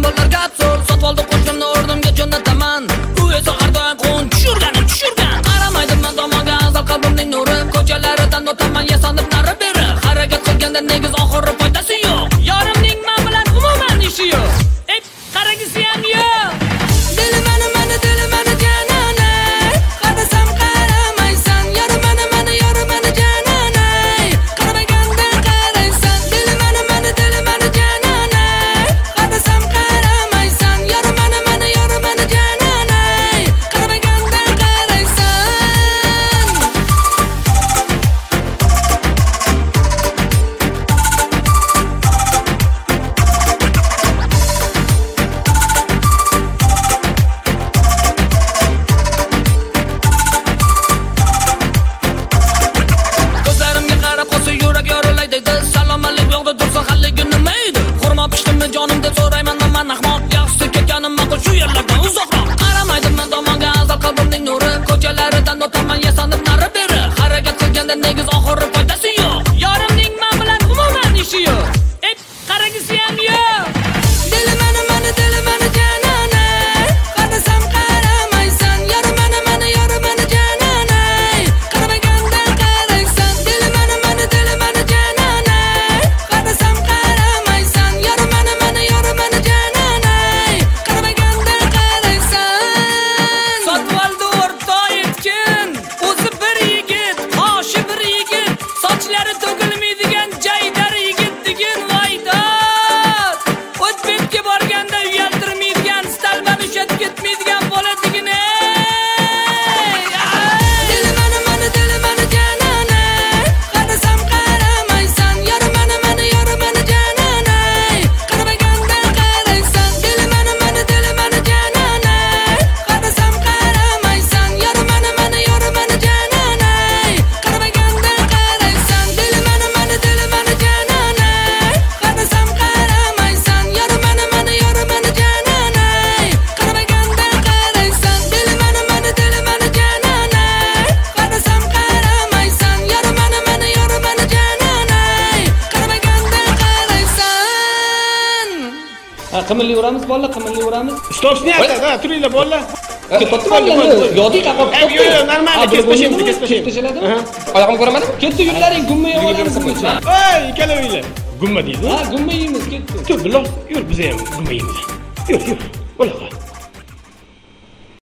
dollar gap so'l. Sotib oldi qo'shimni o'rnimga jo'nataman. U esa har doim qo'n tushirgan. Qaramaydiman tomonga azal qalbimning nuri. Ko'chalaridan o'taman yasanib nari beri. Harakat qilganda negiz oxiri foydasi yo'q. Yorimning men bilan umuman ishi yo'q. Ey, qaragisi ham yo'q. Dilim mani janona. Qarasam qaramaysan. Yorim mani janona. Qaramaganda qaraysan. Dilim mani janona. Qarasam qaramaysan. Yorim mani janona. Qaramaganda qaraysan. Ko'zlarimga qarab qolsa yurak yorilay deydi. Salom alaykum yo'qda tursa halligi nima edi? Xurmo pishdimmi jonim deb so'rayman men ahmoq. Yaxshisi ketganim ma'qul shu yerlardan uzoqroq. Qaramaydiman tomonga azal qalbimning nuri. Ko'chalaridan o'taman yasanib nari beri. Harakat qilganda negiz oxiri foydasi yo'q. Yorimning men bilan umuman ishi yo'q. Ey, qaragisi ham yo'q. Dilim mani janona. Qarasam qaramaysan. Yorim mani janona. Qaramaganda qaraysan. Dilim mani janona. Qarasam qaramaysan. Yorim mani janona. Qaramaganda qaraysan. Sotib oldi o'rta yetkin. O'zi bir yigit, qoshi bir yigit. Sochlari to'kilmaydigan jaydar yigit degin voydod. O'tbetga borganda uyaltirmaydigan, stalban ushat ketmaydigan bola degin. Dilim mani janona. Qarasam qaramaysan. Yorim mani janona. Qaramaganda qaraysan. Dilim mani janona. Qarasam qaramaysan. Yorim mani janona. Qaramaganda qaraysan. Dilim mani janona. Qarasam qaramaysan. Yorim mani janona. Qaramaganda qaraysan. Dilim mani janona. Qarasam qaramaysan. Yorim mani janona. Qaramaganda qaraysan. Qimilli uramiz bolalar, qimilli uramiz. Stop снято, да, turinglar bolalar. Yodiy qaqoq. Yo'q, normal, kesib tashaladimi? Oyog'imni ko'ramadimi? Ketdi yo'llaring, gumma yeyolamiz buncha. Ey, ikkalavinglar. Gumma deydi. Ha, gumma yeymiz, ketdi. Tur, biloq, yur, biz ham gumma yeymiz. Yur. Bo'la qol.